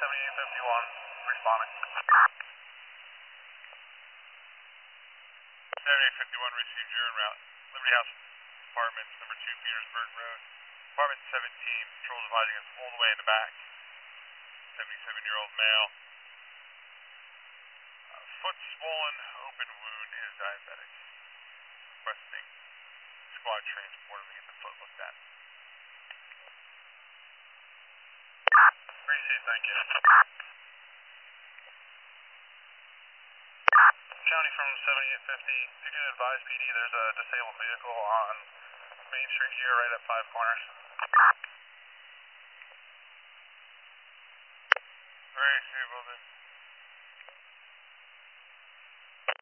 7851, responding. 7851, received your en route. Liberty House Apartments, number 2, Petersburg Road. Apartment 17, patrols advising us all the way in the back. 77-year-old male. Foot swollen, open wound, is diabetic. Requesting squad transport to get the foot looked at. Received, thank you. County from 7850, if you can advise PD, there's a disabled vehicle on Main Street here, right at Five Corners. Very disabled.